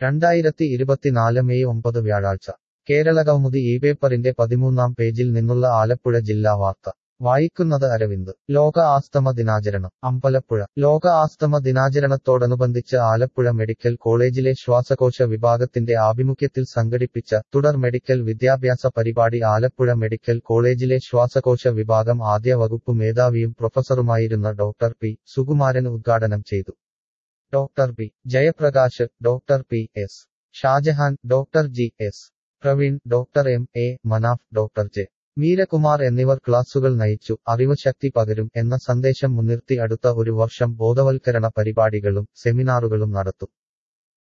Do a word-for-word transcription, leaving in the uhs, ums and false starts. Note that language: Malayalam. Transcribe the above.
രണ്ടായിരത്തി ഇരുപത്തിനാല് മെയ് ഒമ്പത് വ്യാഴാഴ്ച കേരളകൗമുദി ഈ പേപ്പറിന്റെ പതിമൂന്നാം പേജിൽ നിന്നുള്ള ആലപ്പുഴ ജില്ലാ വാർത്ത വായിക്കുന്നത് അരവിന്ദ്. ലോക ആസ്തമ ദിനാചരണം അമ്പലപ്പുഴ. ലോക ആസ്തമ ദിനാചരണത്തോടനുബന്ധിച്ച് ആലപ്പുഴ മെഡിക്കൽ കോളേജിലെ ശ്വാസകോശ വിഭാഗത്തിന്റെ ആഭിമുഖ്യത്തിൽ സംഘടിപ്പിച്ച തുടർ മെഡിക്കൽ വിദ്യാഭ്യാസ പരിപാടി ആലപ്പുഴ മെഡിക്കൽ കോളേജിലെ ശ്വാസകോശ വിഭാഗം ആദ്യ വകുപ്പ് മേധാവിയും പ്രൊഫസറുമായിരുന്ന ഡോക്ടർ പി സുകുമാരൻ ഉദ്ഘാടനം ചെയ്തു. Doctor P Jayaprakash, doctor P S Shajahan, doctor G S Praveen, doctor M A Manaf, doctor J Meerakumar എന്നിവർ ക്ലാസുകൾ നയിച്ചു. അറിവ് ശക്തി പകരും എന്ന സന്ദേശം മുൻനിർത്തി അടുത്ത ഒരു വർഷം ബോധവൽക്കരണ പരിപാടികളും സെമിനാറുകളും നടത്തും.